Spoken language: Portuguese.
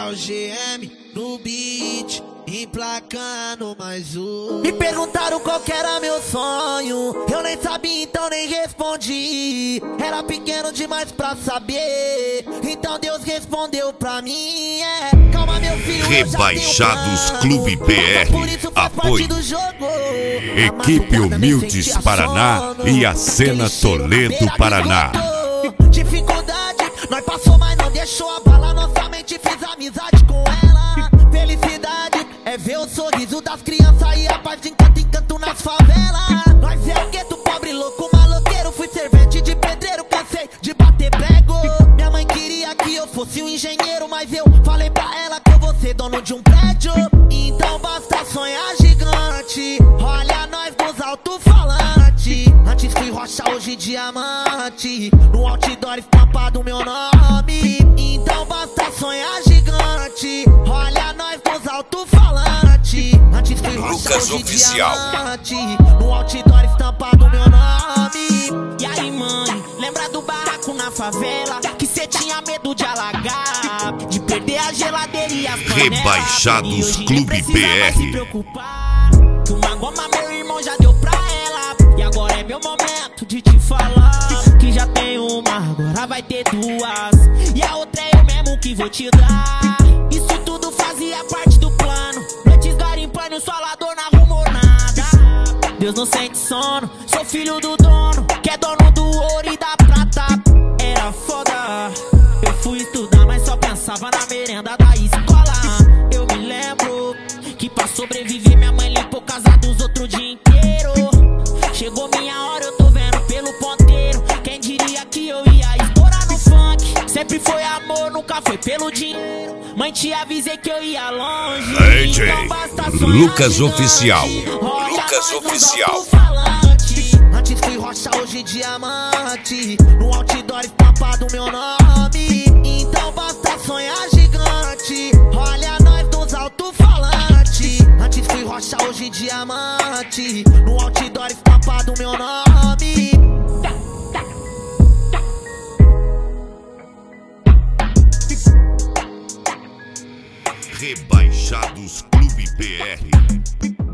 Tá o GM no beat, emplacando mais um. Me perguntaram qual que era meu sonho, eu nem sabia, então nem respondi. Era pequeno demais pra saber, então Deus respondeu pra mim. Calma meu filho, Rebaixados Clube BR, apoio Equipe Humildes Paraná e a Cena Toledo Paraná. Dificuldade, nós passou, mas não deixou abalar nossa mente, fiz amizade com ela. Felicidade é ver o sorriso das crianças e a paz de encanto em canto nas favelas. Nós é o gueto, pobre, louco, maloqueiro. Fui servente de pedreiro, cansei de bater prego. Minha mãe queria que eu fosse um engenheiro, mas eu falei pra ela que eu vou ser dono de um prédio. Então basta sonhar gigante, olha nós nos alto-falantes. Antes fui rocha, hoje diamante, no outdoor estampado meu nome. Então basta sonhar gigante, olha nós nos alto-falantes. Antes fui rocha, Lucas hoje Oficial, diamante, no outdoor estampado meu nome. E aí mãe, lembra do barraco na favela, que cê tinha medo de alagar, de perder a geladeira e as panelas. Rebaixados Clube BR. Que uma goma meu irmão já deu pra ela, e agora é meu momento de te falar que já tem uma, agora vai ter duas, e a outra é eu mesmo que vou te dar. Isso tudo fazia parte do plano, noites garimpando, solador não arrumou nada. Deus não sente sono, sou filho do dono, que é dono do ouro e da prata. Era foda, eu fui estudar, mas só pensava na merenda da escola. Eu me lembro que pra sobreviver minha mãe limpou casa dos outros o dia inteiro. Chegou minha hora, eu tô vendo pelo ponteiro. Quem diria que eu ia estourar no funk? Sempre foi amor, nunca foi pelo dinheiro. Mãe, te avisei que eu ia longe. DJ Então basta sonhar Lucas gigante. Oficial. Olha Lucas nós nos Oficial. alto-falantes. Antes fui rocha, hoje diamante, no outdoor estampado meu nome. Então basta sonhar gigante, olha nós nos alto-falantes. Antes fui rocha, hoje diamante, no outdoor estampado meu nome. Rebaixados Clube BR.